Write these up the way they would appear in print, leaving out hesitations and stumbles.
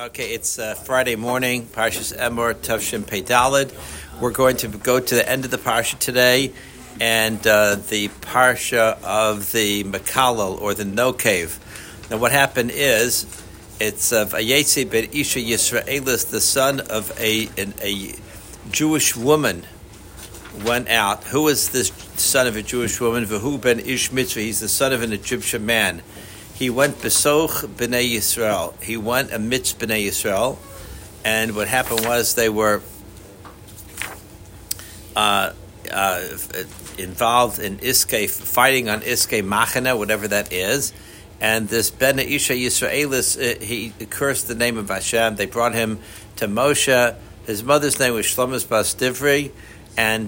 Okay, it's Friday morning, Parshas Emor, Tavshin Pei Daled. We're going to go to the end of the Parsha today, and the Parsha of the Mekalel, or the No Cave. Now what happened is, it's Vayetze ben Isha Yisraelis, the son of a Jewish woman, went out. Who is this son of a Jewish woman? Vahu ben Ish Mitzvah, he's the son of an Egyptian man. He went Besoch B'nai Yisrael. He went amidst B'nai Yisrael, and what happened was they were involved in Iskei, fighting on Iskei Machana, whatever that is. And this Ben Isha Yisraelis, he cursed the name of Hashem. They brought him to Moshe. His mother's name was Shlomis Bas Divri, and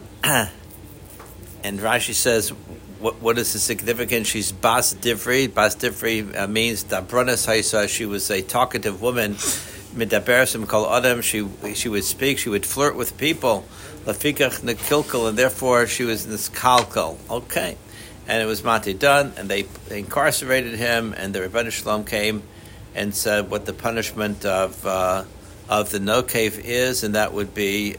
Rashi says, what is the significance? She's Bas Divri. Bas Divri means Dabronas Haisa. She was a talkative woman. Midabersim Kol Adam. She would speak. She would flirt with people. Lafikach Nekilkel, and therefore she was Niskalkel. Okay, and it was Mati done, and they incarcerated him. And the Rebbeinu Shalom came and said what the punishment of the no cave is, and that would be.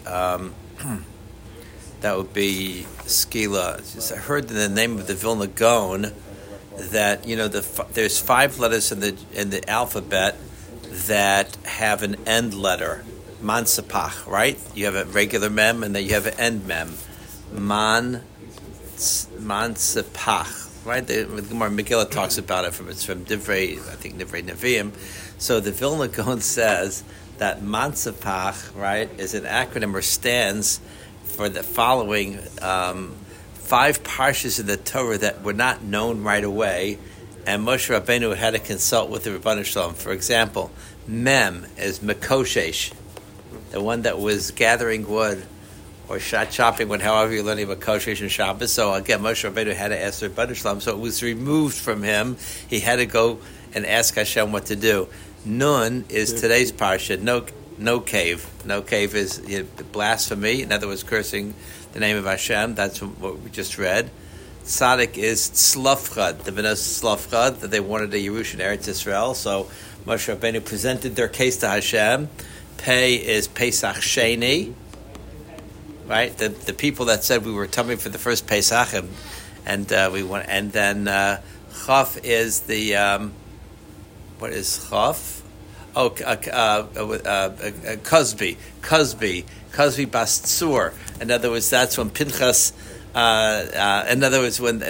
That would be Skila. I heard in the name of the Vilna Gaon that there's 5 letters in the alphabet that have an end letter. Mansapach, right? You have a regular mem and then you have an end mem. Mansapach, right? The Gemara Megillah talks about it it's from Divrei, I think Divrei Nevi'im. So the Vilna Gaon says that Mansapach, right, is an acronym or stands for the following 5 parshas of the Torah that were not known right away, and Moshe Rabbeinu had to consult with the Rebbeinu Shalom. For example, Mem is Mekoshesh, the one that was gathering wood or chopping wood, however you're learning Mekoshesh and Shabbos. So again, Moshe Rabbeinu had to ask the Rebbeinu Shalom, so it was removed from him. He had to go and ask Hashem what to do. Nun is today's parsha, No cave. No cave is blasphemy. In other words, cursing the name of Hashem. That's what we just read. Tzaddik is Tzlofchad, the Benos Tzlofchad, that they wanted a Yerush in Eretz Yisrael. So Moshe Rabbeinu presented their case to Hashem. Pei is Pesach Sheni, right? The people that said we were tummy for the first Pesach, and we want, and then Chaf is the what is Chaf? Cosby Bas Tzur. In other words, that's when Pinchas. In other words, when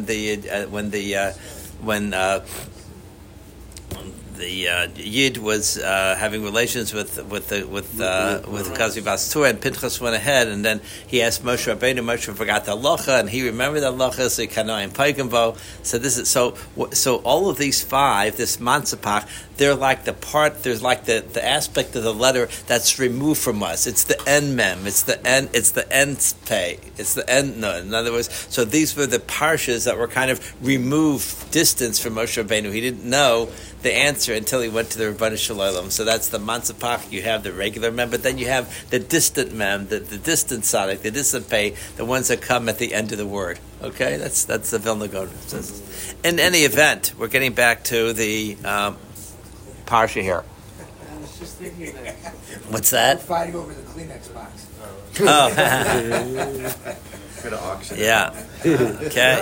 the Yid was having relations with Cosby Bas Tzur, and Pinchas went ahead, and then he asked Moshe Rabbeinu. Moshe forgot the halacha, and he remembered the halacha, so he kanoi and peikenvo. So this is so all of these 5, this mansapach, they're like the part. There's like the aspect of the letter that's removed from us. It's the end mem. It's the end. It's the end pay. It's the end. No, in other words, so these were the parshas that were kind of removed, distance from Moshe Rabbeinu. He didn't know the answer until he went to the Rebbeinu Shalom. So that's the mansapach. You have the regular mem, but then you have the distant mem, the distant tzaddik, the distant pay, the ones that come at the end of the word. Okay, that's the Vilna Gaon. In any event, we're getting back to the parsha here. I was just thinking that. What's that? We're fighting over the Kleenex box. Oh. For the auction. Yeah. Okay.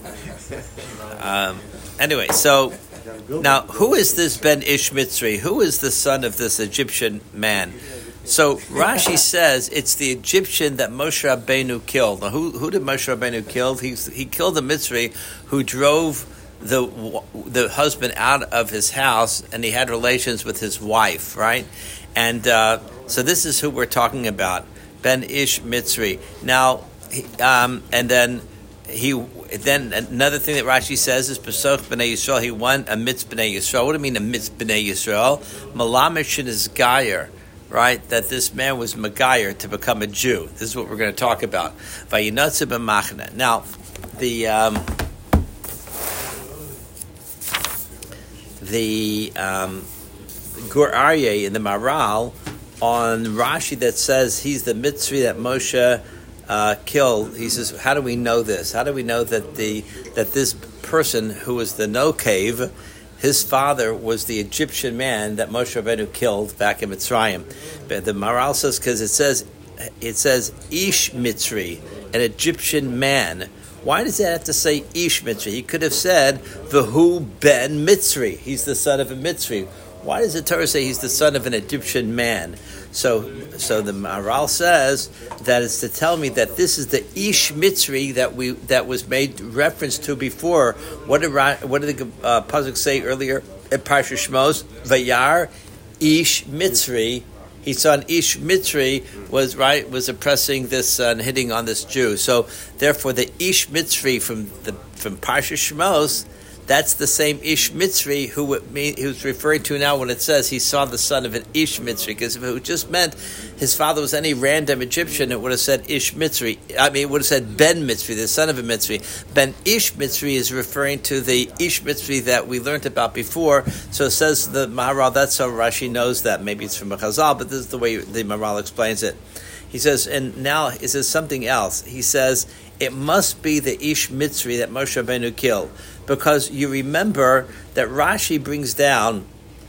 Anyway, so now who is this Ben Ish Mitzri? Who is the son of this Egyptian man? So Rashi says it's the Egyptian that Moshe Rabbeinu killed. Now who did Moshe Rabbeinu kill? He killed the Mitzri who drove the husband out of his house, and he had relations with his wife, right? And so this is who we're talking about, Ben Ish Mitzri. Now, and then another thing that Rashi says is Besoch B'nai Yisrael. He won amidst B'nai Yisrael. What do you mean amidst B'nai Yisrael? Malamish in his Gayer, right? That this man was Magayer to become a Jew. This is what we're going to talk about. Vayinatze b'machna. Now, the Gur Aryeh in the Maral on Rashi that says he's the Mitzri that Moshe killed. He says, how do we know this? How do we know that this person who was the no cave his father was the Egyptian man that Moshe Rabbeinu killed back in Mitzrayim. But the Maharal says, because it says Ish Mitzri, an Egyptian man. Why does it have to say Ish Mitzri? He could have said Vahu ben Mitzri. He's the son of a Mitzri. Why does the Torah say he's the son of an Egyptian man? So the Maharal says that it's to tell me that this is the Ish Mitzri that was made reference to before. What did the pasuk say earlier in Parshas Shmos? Vayar Ish Mitzri. He saw an Ish Mitzri was oppressing this and hitting on this Jew. So therefore, the Ish Mitzri from Parshas Shmos, that's the same Ish Mitzri who's referring to now when it says he saw the son of an Ish Mitzri. Because if it just meant his father was any random Egyptian, it would have said Ish Mitzri. It would have said Ben Mitzri, the son of a Mitzri. Ben Ish Mitzri is referring to the Ish Mitzri that we learned about before. So it says the Maharal, that's how Rashi knows that. Maybe it's from a Chazal, but this is the way the Maharal explains it. He says, and now it says something else. He says, it must be the Ish Mitzri that Moshe Rabbeinu killed. Because you remember that Rashi brings down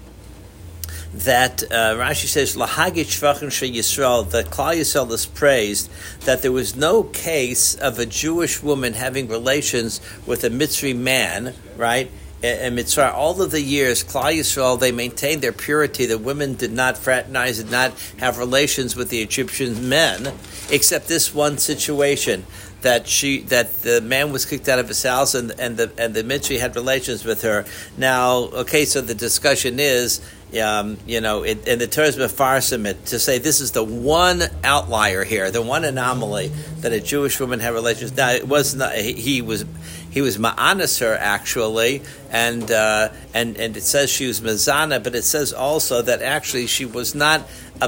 that Rashi says Lahagit Shvachim She Yisrael, that Klal Yisrael is praised that there was no case of a Jewish woman having relations with a Mitzri man, right? And Mitzrayim, all of the years, Klal Yisrael, they maintained their purity. The women did not fraternize, did not have relations with the Egyptian men, except this one situation. That the man was kicked out of his house and the Mitzri had relations with her. Now, okay, so the discussion is, in the terms of Mefarsim, to say this is the one outlier here, the one anomaly that a Jewish woman had relations. Now, it was not. He was ma'anas her actually, and it says she was mazana, but it says also that actually she was not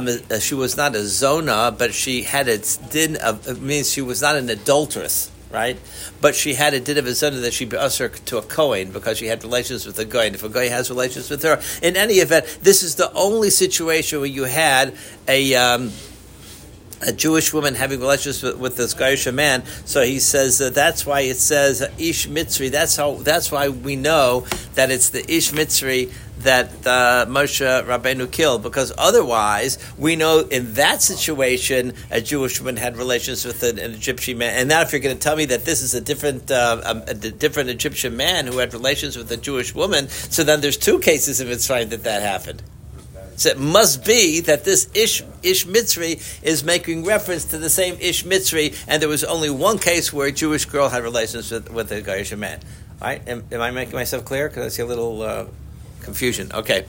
a zona, but she had a din of. It means she was not an adulteress, right? But she had a din of a zona that she be'as her to a kohen because she had relations with a goy. And if a goy has relations with her, in any event, this is the only situation where you had a Jewish woman having relations with this Goyish man. So he says that's why it says Ish Mitzri. That's why we know that it's the Ish Mitzri that Moshe Rabbeinu killed, because otherwise we know in that situation a Jewish woman had relations with an Egyptian man. And now if you're going to tell me that this is a different Egyptian man who had relations with a Jewish woman, so then there's two cases of Mitzrayim that happened. So it must be that this Ish Mitzri is making reference to the same Ish Mitzri, and there was only one case where a Jewish girl had relations with a Goyish man. All right? Am I making myself clear? Because I see a little confusion. Okay.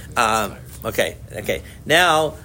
Okay. Now,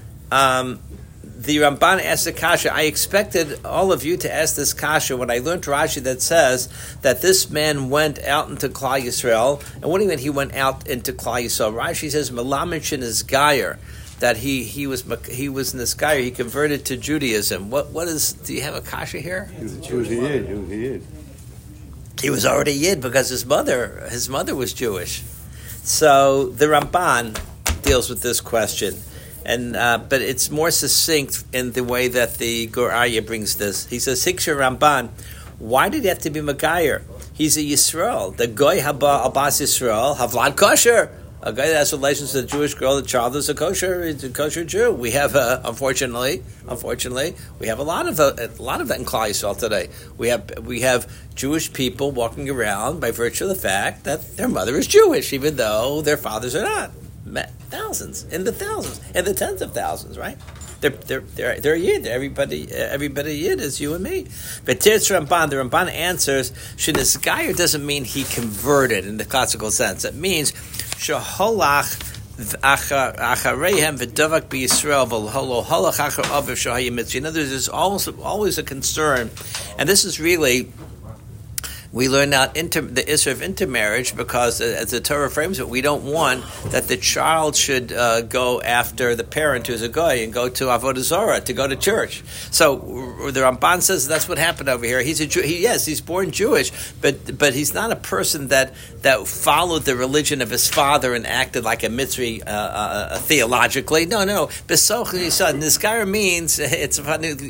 the Ramban asked the kasha. I expected all of you to ask this kasha when I learned Rashi that says that this man went out into Klal Yisrael. And what do you mean he went out into Klal Yisrael? Rashi says Melamich in his Gayer, that he was in this Gayer. He converted to Judaism. What is? Do you have a kasha here? He was a Yid. He was already Yid because his mother was Jewish. So the Ramban deals with this question. And but it's more succinct in the way that the Gur Aryeh brings this. He says, Hiksha Ramban, why did he have to be Megayer? He's a Yisrael. The Goy Haba Abbas Yisrael, Havlad Kosher. A guy that has relations to a Jewish girl, the child is a kosher Jew. We have, unfortunately, we have a lot of that in Klal Yisrael today. We have Jewish people walking around by virtue of the fact that their mother is Jewish, even though their fathers are not. Thousands, in the tens of thousands, right? They're Yid. Everybody Yid is you and me. But Tirz Ramban, the Ramban answers, Shenisgayer doesn't mean he converted in the classical sense. It means Sheholach achareihem v'davak b'Yisrael v'holo holach achar aviv shahayim mitzri. In other words, there's always a concern, and this is really. We learn out the issue of intermarriage because, as the Torah frames it, we don't want that the child should go after the parent who's a goy and go to Avodah Zarah, to go to church. So the Ramban says that's what happened over here. He's a Jew. He's born Jewish, but he's not a person that followed the religion of his father and acted like a Mitzri theologically. No. Besoch Yisad. Niskara means, it's funny,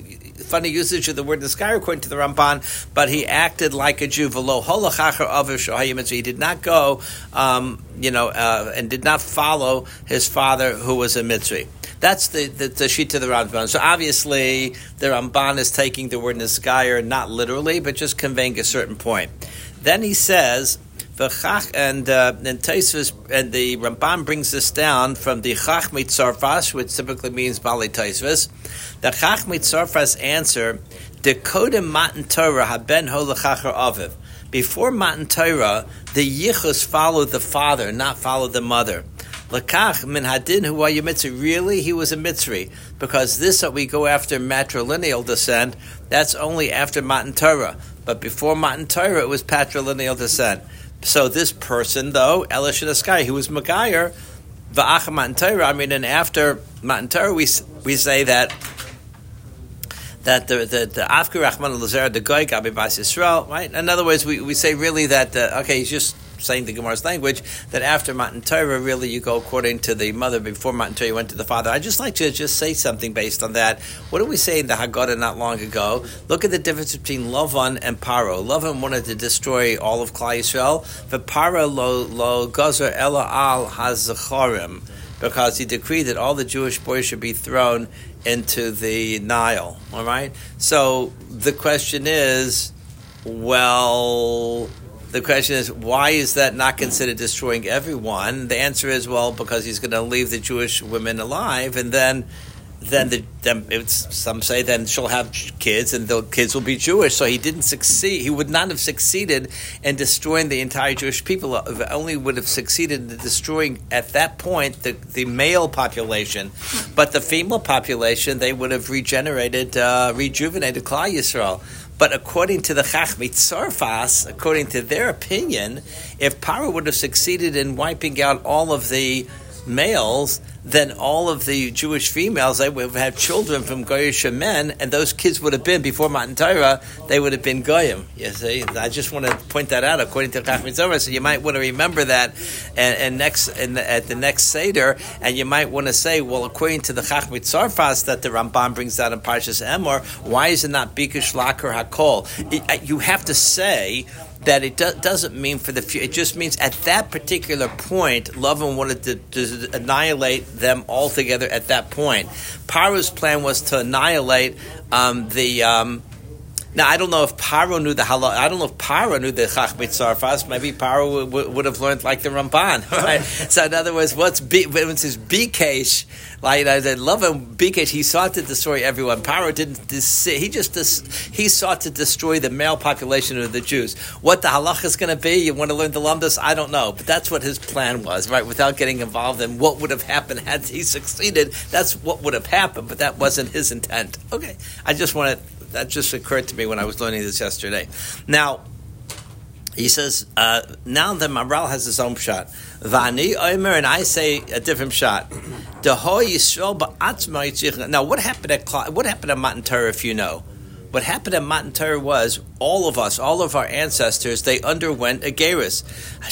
funny usage of the word Niskayer according to the Ramban, but he acted like a Jew. V'lo holach achar aviv shehaya mitzri. He did not go, and did not follow his father who was a Mitzri. That's the sheet to the Ramban. So obviously the Ramban is taking the word Niskayer not literally, but just conveying a certain point. Then he says, and Tosfos and the Ramban brings this down from the Chachmei Tzarfas, which typically means Bali Tosfos. The Chachmei Tzarfas answer, Dekodem Matan Torah haben holachachar aviv. Before Matan Torah, the Yichus followed the father, not followed the mother. Lakach min hadin huwa mitzri. Really, he was a mitzri, because this that we go after matrilineal descent, that's only after Matan Torah. But before Matan Torah, it was patrilineal descent. So this person, though, Elish Niskayer, he was Megayer, va'ach Matan Torah. I mean, and after Matan Torah, we say that the Afkir Rachman Lazar the Goy Gabi Bas Yisrael, right? In other words, we say really that he's just saying the Gemara's language, that after Matan Torah, really you go according to the mother. Before Matan Torah, you went to the father. I'd just like to just say something based on that. What did we say in the Haggadah not long ago? Look at the difference between Lavan and Paro. Lavan wanted to destroy all of Klal Yisrael, but Paro lo gazer ela al hazachorim, because he decreed that all the Jewish boys should be thrown into the Nile. All right? So the question is, why is that not considered destroying everyone? The answer is, because he's going to leave the Jewish women alive, and then some say then she'll have kids, and the kids will be Jewish. So he didn't succeed. He would not have succeeded in destroying the entire Jewish people. Only would have succeeded in destroying at that point the male population, but the female population they would have rejuvenated Klal Yisrael. But according to the Chachmei Tzarfas, according to their opinion, if Paro would have succeeded in wiping out all of the males, then all of the Jewish females, they would have had children from Goyish men, and those kids would have been, before Matan Torah, they would have been Goyim. You see, I just want to point that out according to Chachmei Tzarfas, so you might want to remember that at the next Seder, and you might want to say, according to the Chachmei Tzarfas that the Ramban brings out in Parshas Emor, why is it not Bikush Laker Hakol? You have to say that it doesn't mean for the future. It just means at that particular point, Lavan wanted to annihilate them altogether at that point. Paro's plan was to annihilate now, I don't know if Paro knew the halal. I don't know if Paro knew the Chachmei Tzarfas. Maybe Paro would have learned like the Ramban, right? So, in other words, what's his Bikesh? Like I said, love him Bikesh. He sought to destroy everyone. Paro didn't. He sought to destroy the male population of the Jews. What the halacha is going to be? You want to learn the lumdas? I don't know, but that's what his plan was, right? Without getting involved in what would have happened had he succeeded. That's what would have happened, but that wasn't his intent. Okay, I just want to. That just occurred to me when I was learning this yesterday. Now, he says, now the Maharal has his own shot. Vani Omer, and I say a different shot. Now, what happened at Matan Torah, if you know? What happened at Matan Torah was all of our ancestors, they underwent a gerus.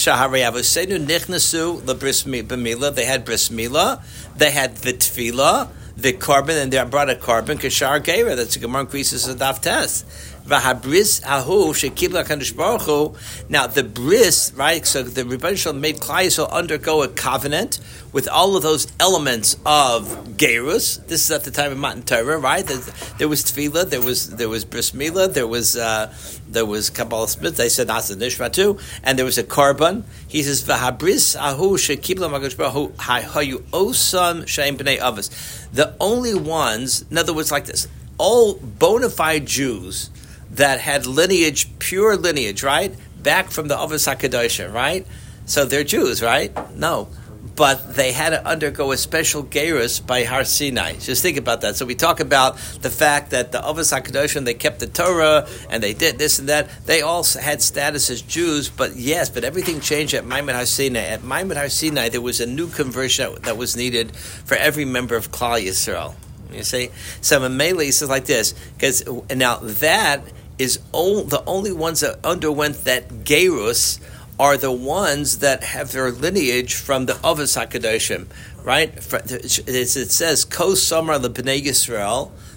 They had bris milah, they had vitfila, the carbon, and they brought a carbon, kashar gera. That's a Gemara increases a daf test. V'habris ahu shekibla kadosh baruch hu. Now the bris, right? So the Rebbeinu Shalom made Klal Yisrael undergo a covenant with all of those elements of gerus. This is at the time of Matan Torah, right? There was tefillah, there was bris milah, there was Kabbalah Smith. They said Nasa Nishma too, and there was a carbon. He says v'habris ahu shekibla kadosh baruch hu hayu osam sheim bnei avos. The only ones, in other words, like this, all bona fide Jews that had lineage, pure lineage, right? Back from the Avos HaKadoshim, right? So they're Jews, right? No. But they had to undergo a special gerus by Har Sinai. Just think about that. So we talk about the fact that the Avos HaKadoshim, they kept the Torah, and they did this and that. They all had status as Jews, but everything changed at Maimon Har Sinai. At Maimon Har Sinai, there was a new conversion that was needed for every member of Klal Yisrael. You see? So Mamela, he says like this, because now that is the only ones that underwent that gerus are the ones that have their lineage from the Avos HaKadoshim, right? It says, Ko Samar LeBnei Yisrael,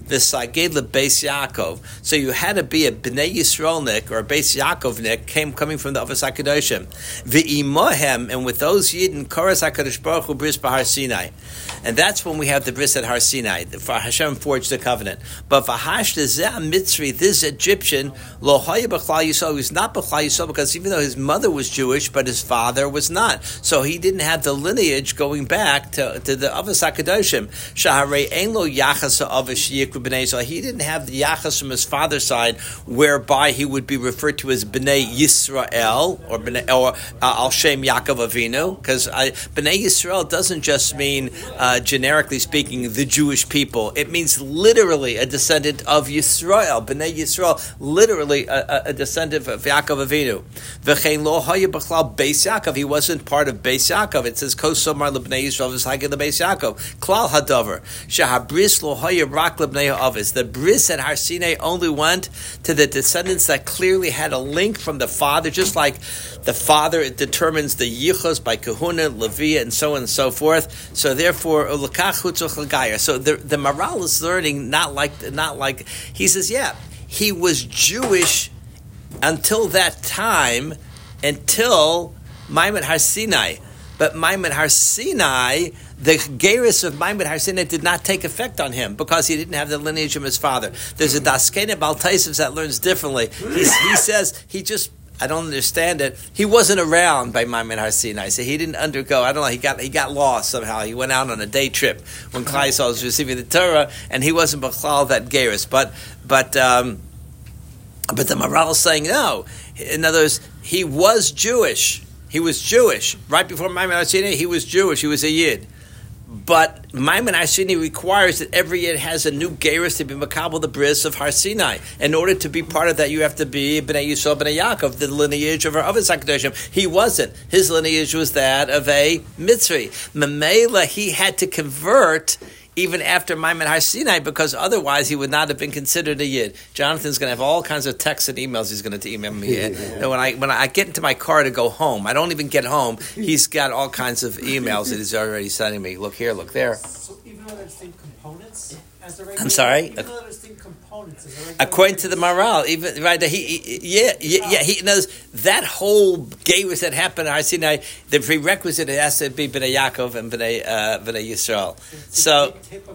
v'saged lebeis Yaakov. So you had to be a Bnei Yisraelnik or a Beis Yaakovnik coming from the Avos HaKadoshim. V'imohem, and with those Yidden, Koras HaKadosh Baruch Hu Bris B'Har Sinai. And that's when we have the bris at Har Sinai. Hashem forged the covenant. But v'hash zeh Mitzri, this Egyptian, lo haya b'chlal Yisrael, he was not b'chlal Yisrael because even though his mother was Jewish, but his father was not. So he didn't have the lineage going back to the Avos HaKadoshim. Shaharei ein lo yachas ha'avish yikru b'nei Yisrael. He didn't have the yachas from his father's side, whereby he would be referred to as Bnei Yisrael or Al Shem Yaakov Avinu, because Bnei Yisrael doesn't just mean generically speaking the Jewish people. It means literally a descendant of Yisrael. Bnei Yisrael, literally a descendant of Yaakov Avinu. V'chein lo haya b'chlal Beis Yaakov. He wasn't part of Beis Yaakov. It says Kosomar lebnei Yisrael v'shagid leBeis Yaakov. Klal hadavar shahabris lo haya rak lebnei ha'avis. The bris at Har Sinai only went to the descendants that clearly had a link from the father, just like the father determines the yichus by kahuna, Levi, and so on and so forth. So therefore, so the Maral is learning not like he says, yeah, he was Jewish until that time, until Maimed Har Sinai. But Maimed Har Sinai, the Geirus of Maimed Har Sinai did not take effect on him because he didn't have the lineage of his father. There's a Daskena Bal Taisivs that learns differently. He says I don't understand it. He wasn't around by Maimed Har Sinai, so he didn't undergo. I don't know. He got lost somehow. He went out on a day trip when Klal Yisrael was receiving the Torah, and he wasn't b'chlal that Geirus. But the Maral is saying no. In other words, he was Jewish. He was Jewish right before Maimed Har Sinai. He was Jewish. He was a Yid. But Maimed Har Sinai requires that every Yid has a new Geirus to be Makabel the bris of Har Sinai. In order to be part of that, you have to be Bnei Yisrael, Bnei Yaakov, the lineage of Avos HaKadoshim. He wasn't. His lineage was that of a Mitzri. Mamela, he had to convert even after Maimed Har Sinai, because otherwise he would not have been considered a Yid. Jonathan's going to have all kinds of texts and emails he's going to email me. And when I get into my car to go home, I don't even get home, he's got all kinds of emails that he's already sending me. Look here, look there. So even though there's distinct components as the regular, I'm sorry? Even though there's distinct components as the regular, According to the Maral, even right, he knows that whole Geirus that happened in Har Sinai. The prerequisite has to be Bnei Yaakov and Bnei Yisrael. So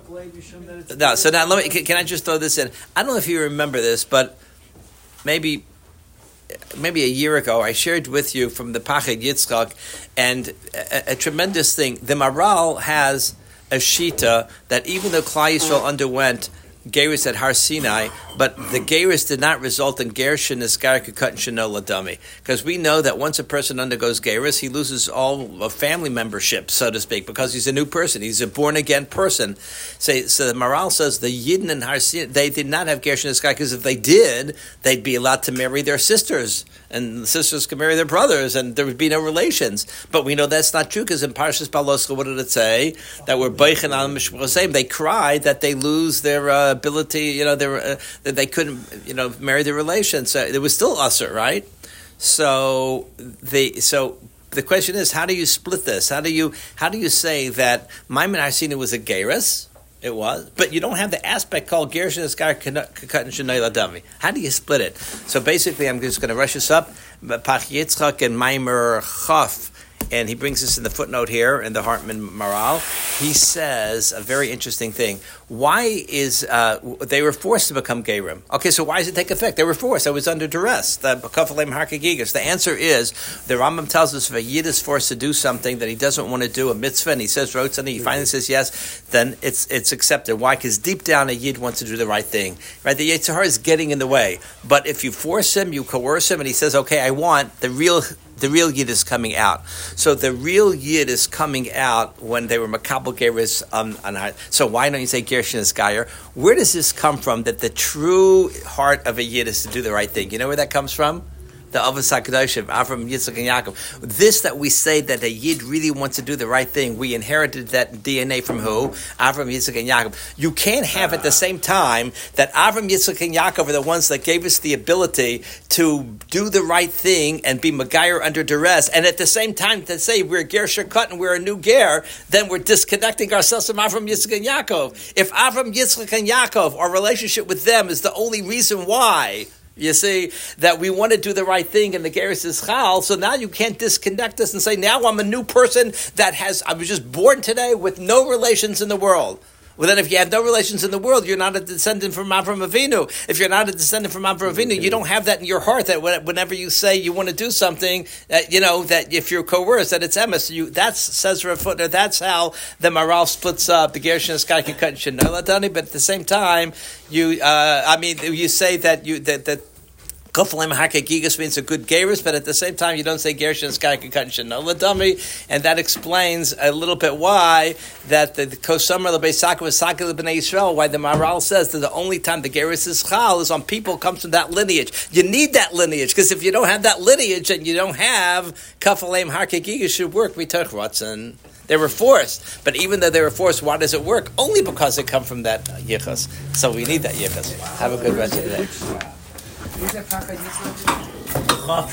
now let me. Can I just throw this in? I don't know if you remember this, but maybe a year ago, I shared with you from the Pachid Yitzchak, and a tremendous thing. The Maral has a shita that even though Klal Yisrael underwent Geirus at Har Sinai, but the Geirus did not result in Gershin Niskar Kekut and Shano Ladami. Because we know that once a person undergoes Geirus, he loses all of family membership, so to speak, because he's a new person. He's a born-again person. So the Maral says the Yidden and Har Sinai, they did not have Gershin Niskar, because if they did, they'd be allowed to marry their sisters, and the sisters could marry their brothers, and there would be no relations. But we know that's not true, because in Parshas Baloscha, what did it say? That we're Beichen al Mishpachosem. They cried that they lose their ability, that they couldn't, marry their relations. So it was still usher, right? So the question is, how do you split this? How do you say that Maimed Har Sinai was a Geirus? It was, but you don't have the aspect called Gershin Eskar Kekut and Shnei Ladami. How do you split it? So basically, I'm just going to rush this up. Pach Yitzchak and Maimer Chaf, and he brings this in the footnote here in the Hartman Maral. He says a very interesting thing. Why is they were forced to become Gerim? Okay, so why does it take effect? They were forced. I was under duress. The answer is, the Rambam tells us if a Yid is forced to do something that he doesn't want to do, a mitzvah, and he wrote something, he finally says yes, then it's accepted. Why? Because deep down a Yid wants to do the right thing. Right? The Yetzer Hara is getting in the way. But if you force him, you coerce him, and he says, okay, I want, the real Yid is coming out. So the real Yid is coming out when they were Makabel Geirus on. So why don't you say Gershin is Geir? Where does this come from, that the true heart of a Yid is to do the right thing? You know where that comes from? the Avos HaKadoshim, Avram, Yitzchak, and Yaakov. This that we say that a Yid really wants to do the right thing, we inherited that DNA from who? Avram, Yitzchak, and Yaakov. You can't have at the same time that Avram, Yitzchak, and Yaakov are the ones that gave us the ability to do the right thing and be Megayer under duress, and at the same time to say we're Ger Shekut and we're a new Ger, then we're disconnecting ourselves from Avram, Yitzchak, and Yaakov. If Avram, Yitzchak, and Yaakov, our relationship with them is the only reason why, you see, that we want to do the right thing and the Geras is Chal, so now you can't disconnect us and say, now I'm a new person I was just born today with no relations in the world. Well, then if you have no relations in the world, you're not a descendant from Avram Avinu. If you're not a descendant from Avram Avinu, you don't have that in your heart that whenever you say you want to do something, that if you're coerced, that it's emes. That says Rav Footner, that's how the Maral splits up the Gershon and Sky Cut and Shenoladani, but at the same time, you say that Kofalem Hakegigas means a good Geras, but at the same time you don't say Gershon Sky Cut Shenoladami, and that explains a little bit why that the Kosomer Lebeisaka was Saka Lebnei Yisrael, why the Maral says that the only time the Geras is Chal is on people comes from that lineage. You need that lineage, because if you don't have that lineage and you don't have Kofalem Hakegigas should work, we took Ratzon. They were forced, but even though they were forced, why does it work? Only because they come from that Yichus. So we need that Yichus. Have a good rest of the day.